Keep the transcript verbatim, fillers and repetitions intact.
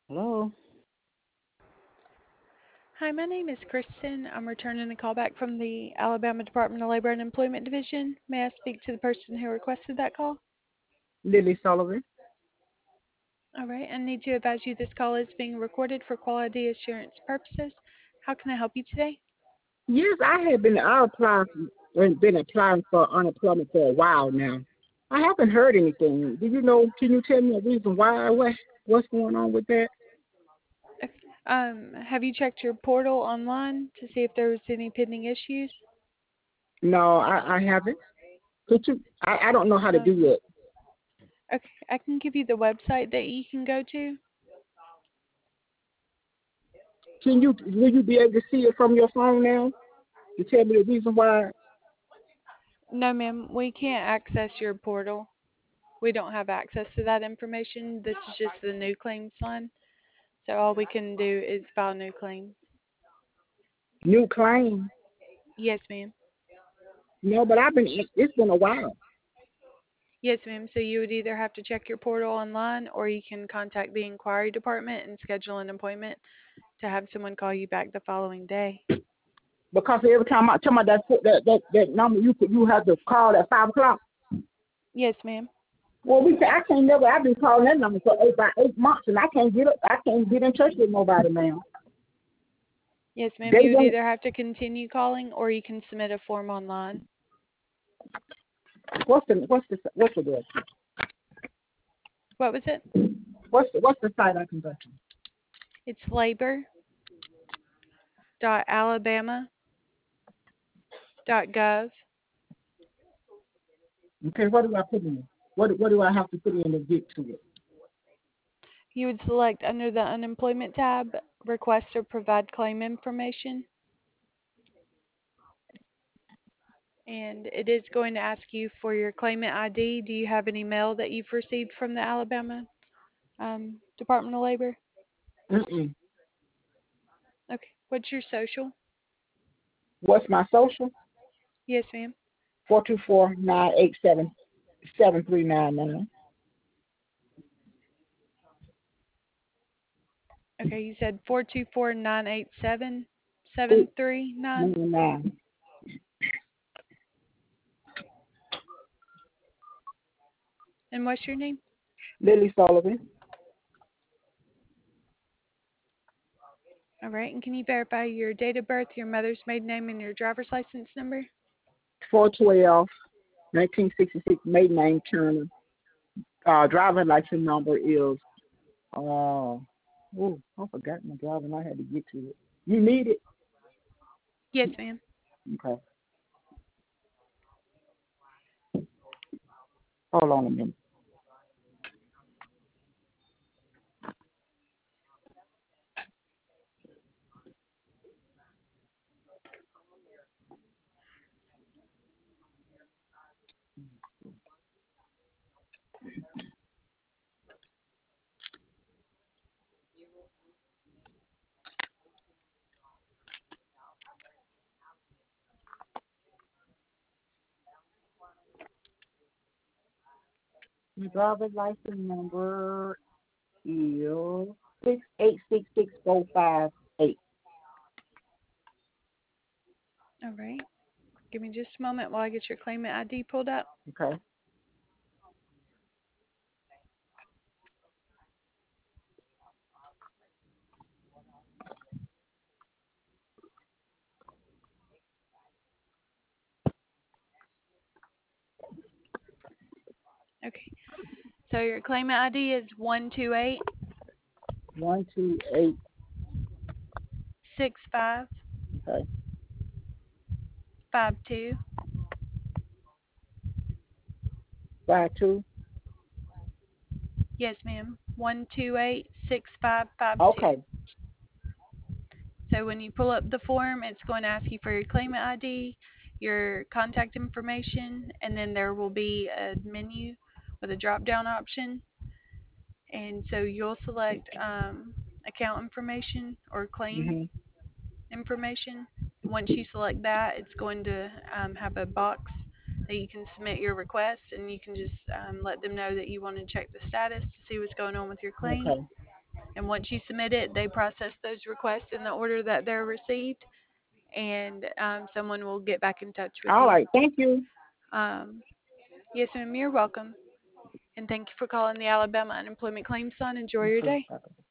Hello. Hi, my name is Kristen. I'm returning a call back from the Alabama Department of Labor and Employment Division. May I speak to the person who requested that call? Lily Sullivan. All right, I need to advise you this call is being recorded for quality assurance purposes. How can I help you today? Yes, I have been I applied for, been applying for unemployment for a while now. I haven't heard anything. Do you know? Can you tell me a reason why? What what's going on with that? Okay. Um, have you checked your portal online to see if there was any pending issues? No, I, I haven't. Could you? I, I don't know how to Um, do it. okay, I can give you the website that you can go to. Can you? Will you be able to see it from your phone now? To tell me the reason why? No, ma'am, we can't access your portal. We don't have access to that information. This is just the new claims line. So all we can do is file new claims. New claim? Yes, ma'am. No, but I've been. It's been a while. Yes, ma'am. So you would either have to check your portal online or you can contact the inquiry department and schedule an appointment to have someone call you back the following day. Because every time I tell my that that that, that number, you could you have to call at five o'clock. Yes, ma'am. Well, we I can't never. I've been calling that number for eight about eight months, and I can't get up. I can't get in touch with nobody, man. Yes, ma'am. They You would won't. either have to continue calling or you can submit a form online. What's the what's the what's the word? What was it? What's the what's the site I can go to? It's labor dot alabama dot gov. Okay, what do I put in? What what do I have to put in to get to it? You would select under the unemployment tab, request or provide claim information, and it is going to ask you for your claimant I D. Do you have any mail that you've received from the Alabama um, Department of Labor? Mm-mm. Okay. What's your social? What's my social? Yes, ma'am. Four two four nine eight seven seven three nine nine Okay, you said four two four nine eight seven seven eight three nine. nine nine. And what's your name? Lily Sullivan. All right. And can you verify your date of birth, your mother's maiden name, and your driver's license number? Four twelve nineteen sixty six. Maiden name Turner. Uh, driver license number is uh. Oh, I forgot my driver. And I had to get to it. You need it? Yes, ma'am. Okay. Hold on a minute. My driver's license number is six eight six six four five eight. All right. Give me just a moment while I get your claimant I D pulled up. Okay. Okay. So your claimant I D is one two eight One two eight. six five Okay. five two. Five two. Yes, ma'am. One two eight six five five two. Okay. So when you pull up the form, it's going to ask you for your claimant I D, your contact information, and then there will be a menu with a drop down option. And so you'll select um, account information or claim Mhm. information. Once you select that, it's going to um, have a box that you can submit your request, and you can just um, let them know that you want to check the status to see what's going on with your claim. Okay. And once you submit it, they process those requests in the order that they're received, and um, someone will get back in touch with All you. right. Thank you. Um, yes, ma'am, you're welcome. And thank you for calling the Alabama Unemployment Claims Line. Enjoy your Okay. day.